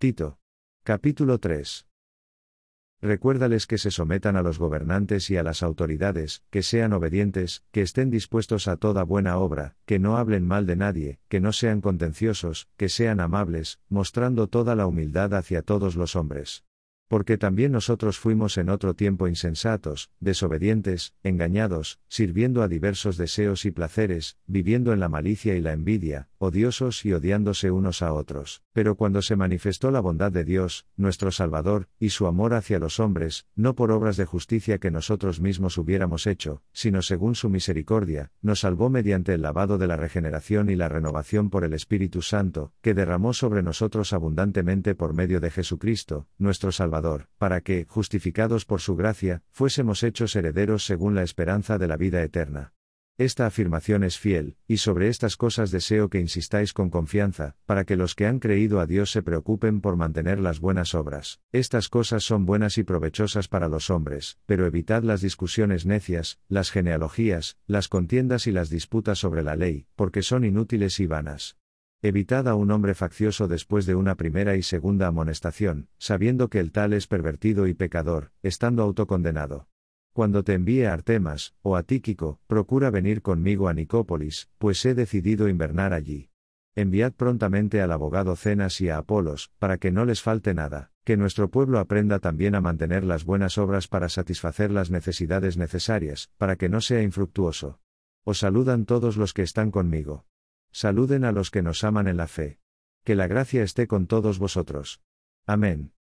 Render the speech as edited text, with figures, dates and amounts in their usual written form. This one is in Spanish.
Tito. Capítulo 3. Recuérdales que se sometan a los gobernantes y a las autoridades, que sean obedientes, que estén dispuestos a toda buena obra, que no hablen mal de nadie, que no sean contenciosos, que sean amables, mostrando toda la humildad hacia todos los hombres. Porque también nosotros fuimos en otro tiempo insensatos, desobedientes, engañados, sirviendo a diversos deseos y placeres, viviendo en la malicia y la envidia, odiosos y odiándose unos a otros. Pero cuando se manifestó la bondad de Dios, nuestro Salvador, y su amor hacia los hombres, no por obras de justicia que nosotros mismos hubiéramos hecho, sino según su misericordia, nos salvó mediante el lavado de la regeneración y la renovación por el Espíritu Santo, que derramó sobre nosotros abundantemente por medio de Jesucristo, nuestro Salvador, para que, justificados por su gracia, fuésemos hechos herederos según la esperanza de la vida eterna. Esta afirmación es fiel, y sobre estas cosas deseo que insistáis con confianza, para que los que han creído a Dios se preocupen por mantener las buenas obras. Estas cosas son buenas y provechosas para los hombres, pero evitad las discusiones necias, las genealogías, las contiendas y las disputas sobre la ley, porque son inútiles y vanas. Evitad a un hombre faccioso después de una primera y segunda amonestación, sabiendo que el tal es pervertido y pecador, estando autocondenado. Cuando te envíe a Artemas, o a Tíquico, procura venir conmigo a Nicópolis, pues he decidido invernar allí. Enviad prontamente al abogado Zenas y a Apolos, para que no les falte nada, que nuestro pueblo aprenda también a mantener las buenas obras para satisfacer las necesidades necesarias, para que no sea infructuoso. Os saludan todos los que están conmigo. Saluden a los que nos aman en la fe. Que la gracia esté con todos vosotros. Amén.